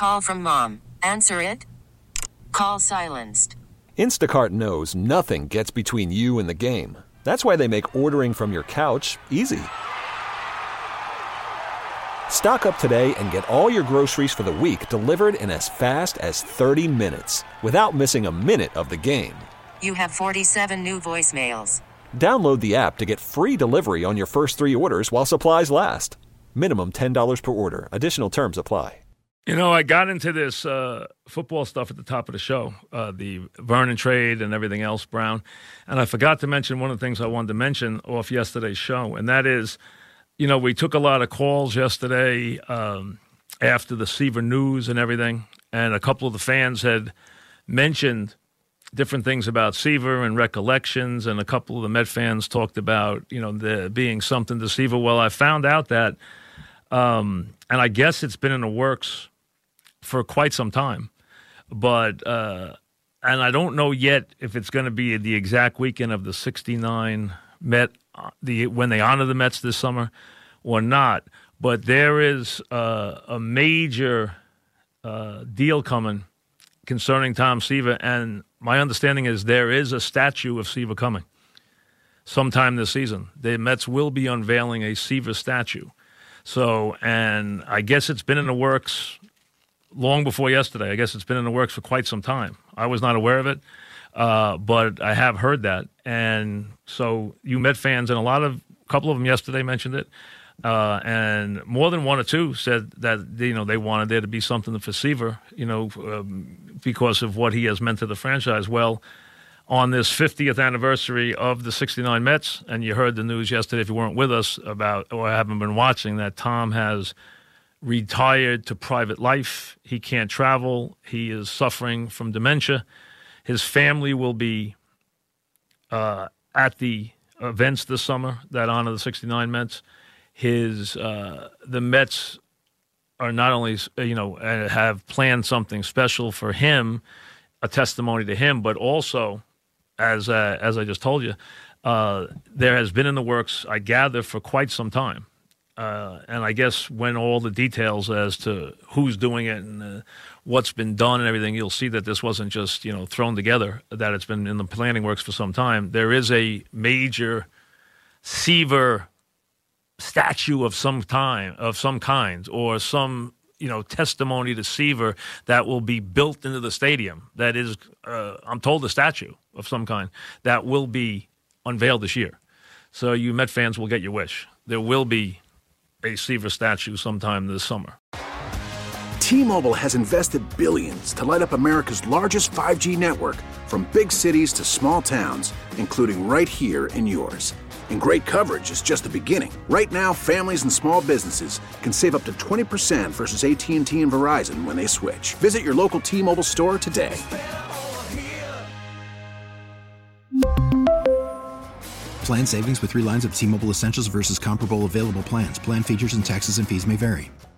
call from mom. Answer it. Call silenced. Instacart knows nothing gets between you and the game. That's why they make ordering from your couch easy. Stock up today and get all your groceries for the week delivered in as fast as 30 minutes without missing a minute of the game. You have 47 new voicemails. Download the app to get free delivery on your first 3 orders while supplies last. Minimum $10 per order. Additional terms apply. You know, I got into this football stuff at the top of the show, the Vernon trade and everything else, Brown. And I forgot to mention one of the things I wanted to mention off yesterday's show, and that is, you know, we took a lot of calls yesterday after the Seaver news and everything, and a couple of the fans had mentioned different things about Seaver and recollections, and a couple of the Met fans talked about, you know, there being something to Seaver. Well, I found out that, and I guess it's been in the works for quite some time, but and I don't know yet if it's going to be the exact weekend of the 69 Met, when they honor the Mets this summer or not, but there is a major deal coming concerning Tom Seaver, and my understanding is there is a statue of Seaver coming sometime this season. The Mets will be unveiling a Seaver statue. So, and I guess it's been in the works long before yesterday. I guess it's been in the works for quite some time. I was not aware of it, but I have heard that. And so you Met fans, and a couple of them yesterday mentioned it, and more than one or two said that, you know, they wanted there to be something for Seaver, you know, because of what he has meant to the franchise. Well, on this 50th anniversary of the 69 Mets, and you heard the news yesterday if you weren't with us about, or haven't been watching, that Tom has retired to private life. He can't travel. He is suffering from dementia. His family will be at the events this summer that honor the 69 Mets. The Mets are not only, you know, have planned something special for him, a testimony to him, but also, as I just told you, there has been in the works, I gather, for quite some time. And I guess when all the details as to who's doing it and what's been done and everything, you'll see that this wasn't just, you know, thrown together, that it's been in the planning works for some time. There is a major Seaver statue of some kind, or some, you know, testimony to Seaver that will be built into the stadium. That is, I'm told, a statue of some kind that will be unveiled this year. So you Met fans will get your wish. There will be a Seaver statue sometime this summer. T-Mobile has invested billions to light up America's largest 5G network, from big cities to small towns, including right here in yours. And great coverage is just the beginning. Right now, families and small businesses can save up to 20% versus AT&T and Verizon when they switch. Visit your local T-Mobile store today. Plan savings with 3 lines of T-Mobile Essentials versus comparable available plans. Plan features and taxes and fees may vary.